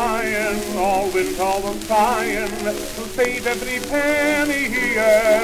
trying, all winter was trying to save every penny he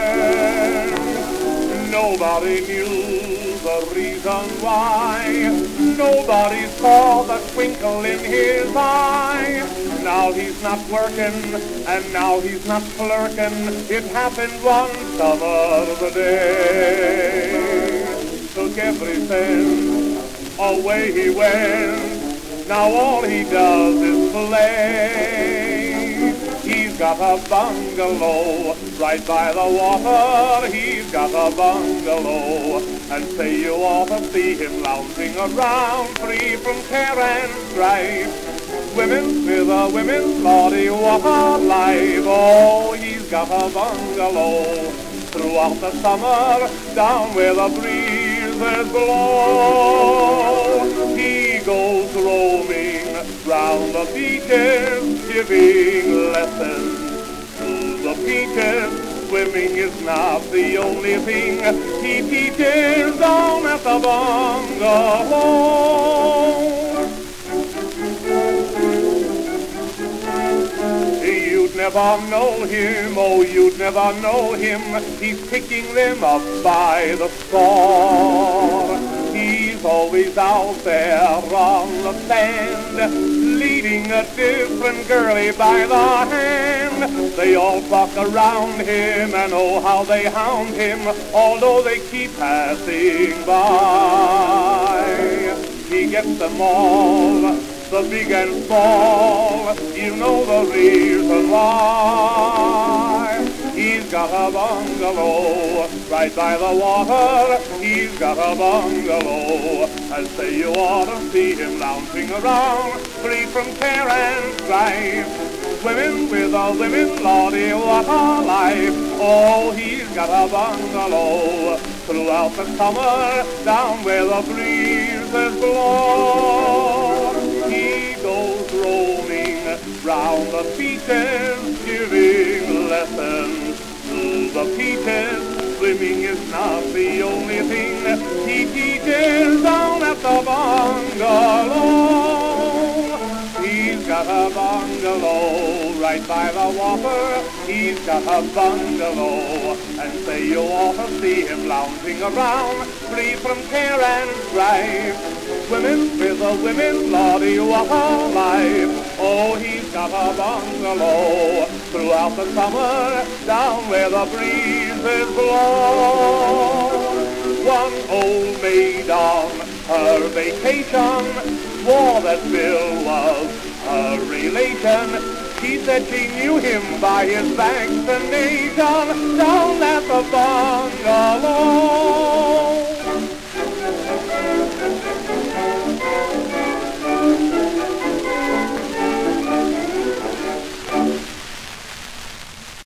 earned. Nobody knew the reason why. Nobody saw the twinkle in his eye. Now he's not working, and now he's not clerking. It happened one summer day. Took every cent, away he went. Now all he does is play. He's got a bungalow right by the water. He's got a bungalow, and say you ought to see him lounging around, free from care and strife. Women with a women, Lordy, what a life. Oh, he's got a bungalow throughout the summer, down where the breezes blow. He goes roaming round the beaches, giving lessons to the peaches. Swimming is not the only thing he teaches down at the bungalow. You'd never know him, oh, you'd never know him. He's picking them up by the score. He's always out there on the sand, leading a different girlie by the hand. They all flock around him, and oh, how they hound him, although they keep passing by. He gets them all, the big and small, you know the reason why. He's got a bungalow right by the water. He's got a bungalow, and say you ought to see him lounging around, free from care and strife. Women with a women, Lordy, what a life. Oh, he's got a bungalow throughout the summer, down where the breezes blow. He goes roaming round the beaches, giving lessons to the peaches. Swimming is not the only thing he teaches down at the bungalow. He's got a bungalow right by the water. He's got a bungalow, and say you ought to see him lounging around, free from care and strife. Women with a women, Lordy, what a life. Oh, he's got a bungalow throughout the summer, down where the breezes blow. One old maid on her vacation swore that Bill was her relation. She said she knew him by his vaccination down at the bungalow.